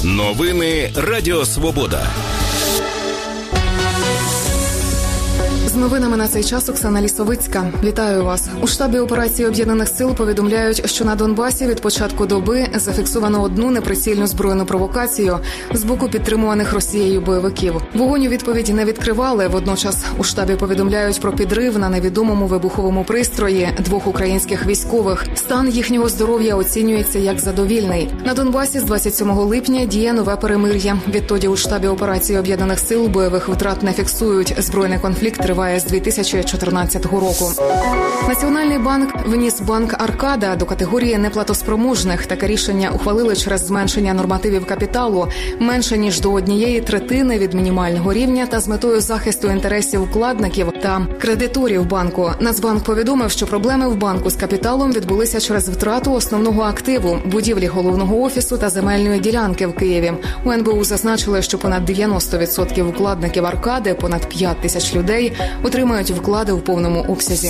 Новини Радіо Свобода. З новинами на цей час Оксана Лісовицька. Вітаю вас. У штабі операції Об'єднаних сил повідомляють, що на Донбасі від початку доби зафіксовано одну неприцільну збройну провокацію з боку підтримуваних Росією бойовиків. Вогонь у відповідь не відкривали. Водночас у штабі повідомляють про підрив на невідомому вибуховому пристрої двох українських військових. Стан їхнього здоров'я оцінюється як задовільний. На Донбасі з 27 липня діє нове перемир'я. Відтоді у штабі операції Об'єднаних сил бойових втрат не фіксують. Збройний конфлікт триває з 2014 року. Національний банк вніс банк «Аркада» до категорії неплатоспроможних. Таке рішення ухвалили через зменшення нормативів капіталу менше ніж до 1/3 від мінімального рівня та з метою захисту інтересів вкладників та кредиторів банку. Нацбанк повідомив, що проблеми в банку з капіталом відбулися через втрату основного активу – будівлі головного офісу та земельної ділянки в Києві. У НБУ зазначили, що понад 90% вкладників «Аркади», понад 5 тисяч людей, отримають вклади в повному обсязі.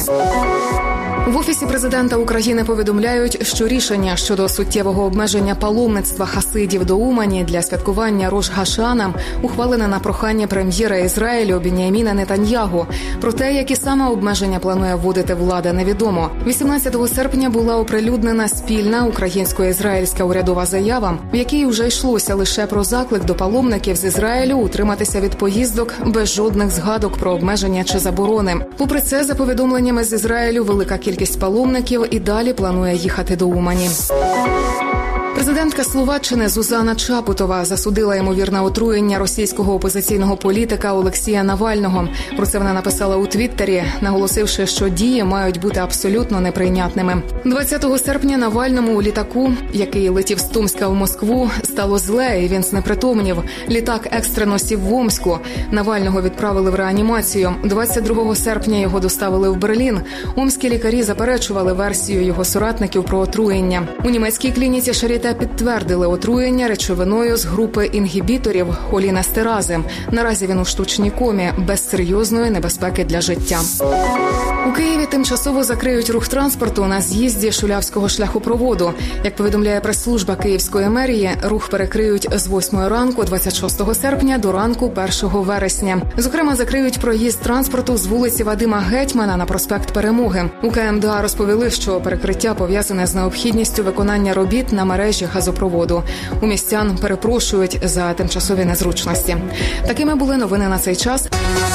В Офісі президента України повідомляють, що рішення щодо суттєвого обмеження паломництва хасидів до Умані для святкування Рош га-Шана ухвалене на прохання прем'єра Ізраїлю Бін'яміна Нетаньягу. Про те, які саме обмеження планує вводити влада, невідомо. 18 серпня була оприлюднена спільна українсько-ізраїльська урядова заява, в якій вже йшлося лише про заклик до паломників з Ізраїлю утриматися від поїздок без жодних згадок про обмеження чи заборони. Попри це, за повідомленнями з Ізраїлю, велика кількість паломників і далі планує їхати до Умані. Президентка Словаччини Зузана Чапутова засудила ймовірне отруєння російського опозиційного політика Олексія Навального. Про це вона написала у Твіттері, наголосивши, що дії мають бути абсолютно неприйнятними. 20 серпня Навальному у літаку, який летів з Томська в Москву, стало зле, і він знепритомнів. Літак екстрено сів в Омську. Навального відправили в реанімацію. 22 серпня його доставили в Берлін. Омські лікарі заперечували версію його соратників про отруєння. У німецькій клініці Шаріте підтвердили отруєння речовиною з групи інгібіторів холінестерази. Наразі він у штучній комі, без серйозної небезпеки для життя. У Києві тимчасово закриють рух транспорту на з'їзді Шулявського шляхопроводу. Як повідомляє прес-служба Київської мерії, рух перекриють з 8 ранку 26 серпня до ранку 1 вересня. Зокрема, закриють проїзд транспорту з вулиці Вадима Гетьмана на проспект Перемоги. У КМДА розповіли, що перекриття пов'язане з необхідністю виконання робіт на мережі газопроводу. У містян перепрошують за тимчасові незручності. Такими були новини на цей час.